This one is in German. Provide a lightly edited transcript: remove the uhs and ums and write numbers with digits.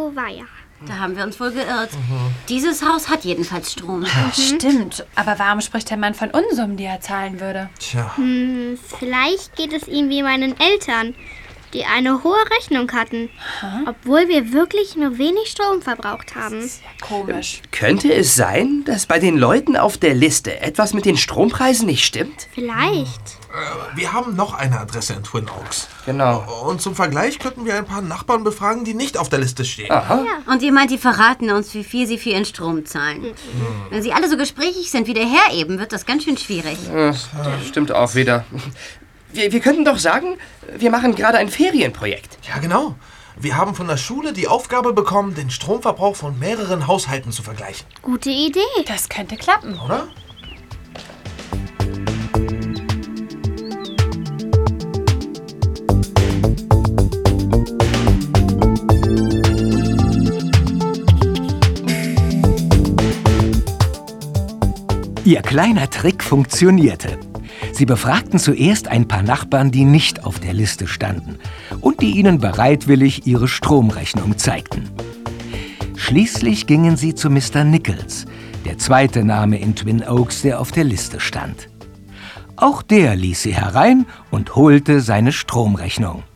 weia. Da haben wir uns wohl geirrt. Dieses Haus hat jedenfalls Strom. Stimmt, aber warum spricht der Mann von Unsummen, die er zahlen würde? Tja, Vielleicht geht es ihm wie meinen Eltern, die eine hohe Rechnung hatten, obwohl wir wirklich nur wenig Strom verbraucht haben. Komisch. Könnte es sein, dass bei den Leuten auf der Liste etwas mit den Strompreisen nicht stimmt? Vielleicht. wir haben noch eine Adresse in Twin Oaks. Genau. Und zum Vergleich könnten wir ein paar Nachbarn befragen, die nicht auf der Liste stehen. Aha. Und ihr meint, die verraten uns, wie viel sie für ihren Strom zahlen. Wenn sie alle so gesprächig sind wie der Herr eben, wird das ganz schön schwierig. Stimmt auch wieder. Wir könnten doch sagen, wir machen gerade ein Ferienprojekt. Ja, genau. Wir haben von der Schule die Aufgabe bekommen, den Stromverbrauch von mehreren Haushalten zu vergleichen. Gute Idee. Das könnte klappen. Oder? Ihr kleiner Trick funktionierte. Sie befragten zuerst ein paar Nachbarn, die nicht auf der Liste standen und die ihnen bereitwillig ihre Stromrechnung zeigten. Schließlich gingen sie zu Mr. Nichols, der zweite Name in Twin Oaks, der auf der Liste stand. Auch der ließ sie herein und holte seine Stromrechnung.